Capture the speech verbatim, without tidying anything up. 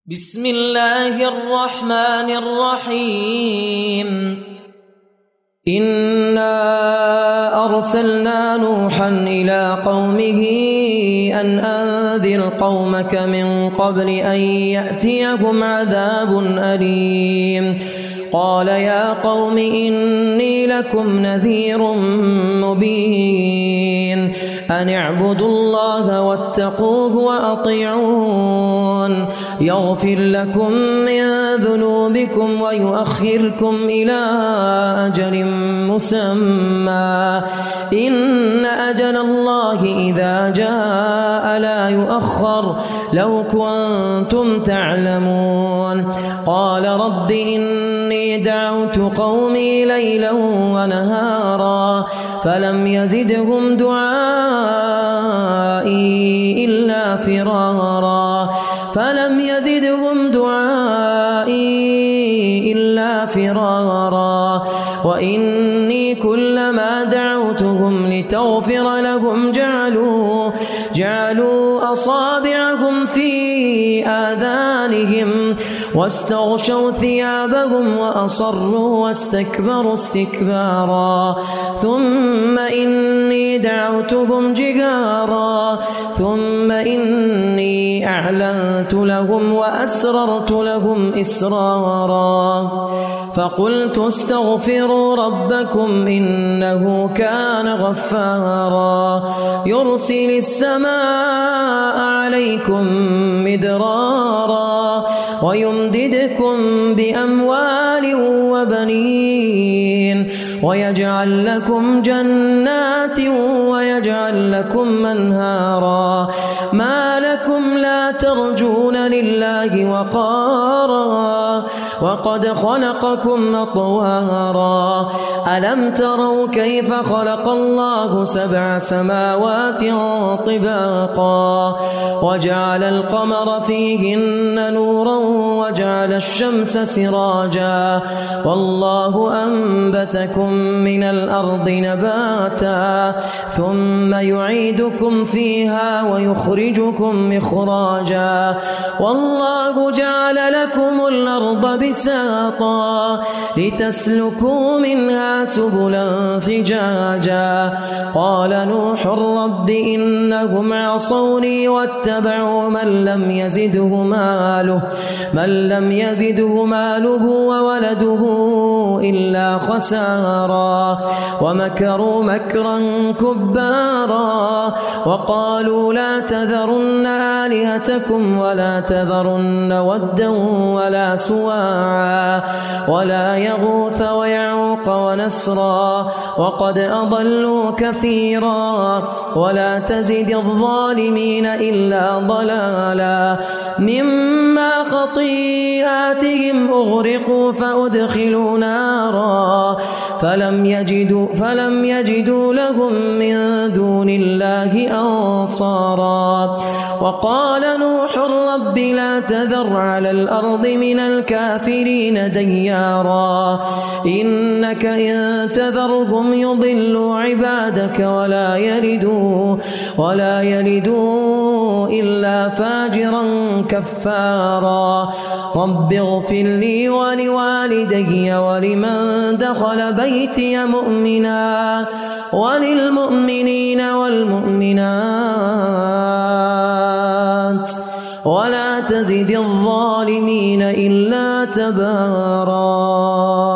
بسم الله الرحمن الرحيم إنا أرسلنا نوحا إلى قومه أن أنذر قومك من قبل أن يأتيهم عذاب أليم قال يا قوم إني لكم نذير مبين أن اعبدوا الله واتقوه وأطيعون يغفر لكم من ذنوبكم ويؤخركم إلى أجل مسمى إن أجل الله إذا جاء لا يؤخر لو كنتم تعلمون قال رب إني دعوت قومي ليلا ونهارا فلم يزدهم دعائي إلا فرارا فلم يزدهم دعائي إلا فرارا وإني كلما دعوتهم لتغفر لهم جعلوا جعلوا أصابعهم في آذانهم واستغشوا ثيابهم وأصروا واستكبروا استكبارا ثم إني دعوتهم جهارا ثم إني أعلنت لهم وأسررت لهم إسرارا فقلت استغفروا ربكم إنه كان غفارا يرسل السماء عليكم مدرارا ويمددكم بأموال وبنين ويجعل لكم جنات ويجعل لكم أنهارا ما لكم لا ترجون لله وقارا وقد خلقكم أطوارا ألم تروا كيف خلق الله سبع سماوات طباقا وجعل القمر فيهن نورا وجعل الشمس سراجا والله أنبتكم من الأرض نباتا ثم يعيدكم فيها ويخرجكم إخراجا والله جعل لكم الأرض بساطا لتسلكوا منها سبلا فجاجا قال نوح رب إنهم عصوني واتبعوا من لم يزده ماله من لم يزده ماله وولده إلا خسارا ومكروا مكرا كبارا وقالوا لا تذرن آلهتكم ولا تذرن ودا ولا سواعا ولا يغوث ويعوق ونسرا وقد أضلوا كثيرا ولا تزد الظالمين إلا ضلالا مما خطيئاتهم أغرقوا فأدخلوا نارا فلم يجدوا, فلم يجدوا لهم من دون الله أنصارا وقال نوح رب لا تذر على الأرض من الكافرين ديارا إنك إن تذرهم يضلوا عبادك ولا يلدوا ولا يلدوا إلا فاجرا كفارا رب اغفر لي ولوالدي ولمن دخل بيتي مؤمنا وللمؤمنين والمؤمنات ولا تزد الظالمين إلا تبارا.